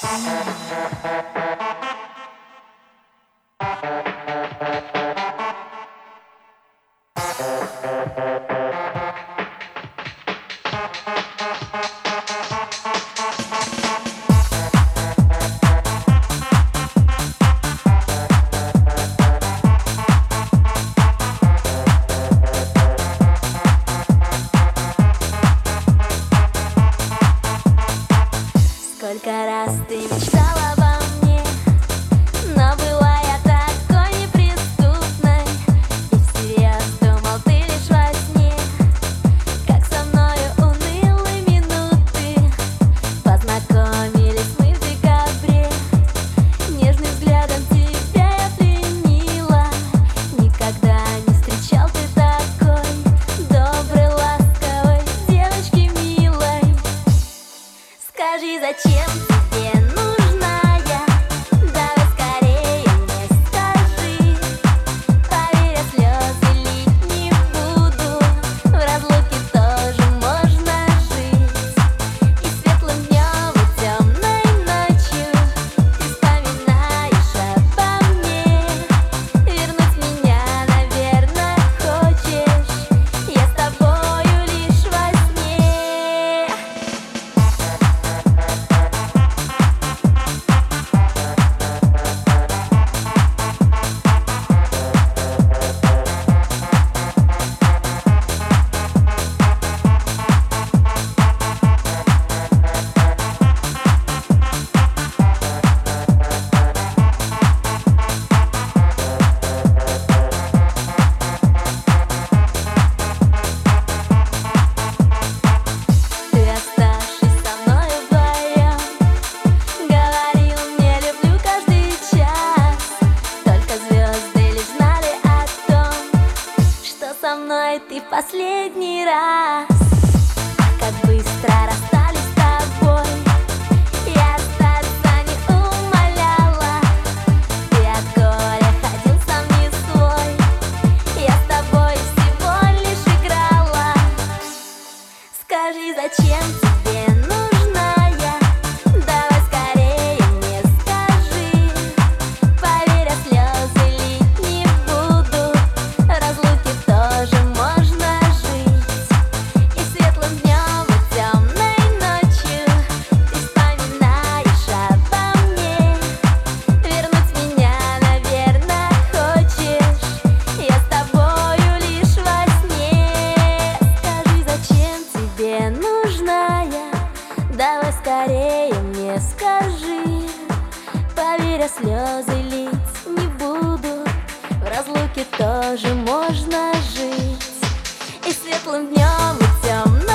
Сколько раз ты мечтала обо мне, но была я такой неприступной, и всерьез думал ты лишь во сне. Как со мною унылые минуты, познакомились мы в декабре. Нежным взглядом тебя я пленила, никогда не встречал ты такой доброй, ласковой девочки милой. Скажи, зачем тебе нужна я? Давай скорее мне скажи. Поверь, я слезы лить не буду, в разлуке тоже можно жить. И светлым днем, и темной ночью ты вспоминаешь обо мне. Вернуть меня, наверное, хочешь, я с тобою лишь во сне. Ты, оставшись со мной вдвоем, говорил мне люблю каждый час. Только звезды лишь знали о том, что со мной ты в последний раз. Как быстро расстались с тобой, я остаться не умоляла. Ты от горя ходил сам не свой, я с тобой всего лишь играла. Скажи, зачем тебе нужна я? Давай скорее мне скажи. Поверь, я слезы лить не буду, в разлуке тоже можно жить. И светлым днем, и темной ночью ты вспоминаешь обо мне. Вернуть меня, наверное, хочешь, я с тобою лишь во сне. Скажи, зачем тебе нужна я? Давай скорее мне скажи. Поверь, я слезы лить не буду, в разлуке тоже можно жить. И светлым днем, и темной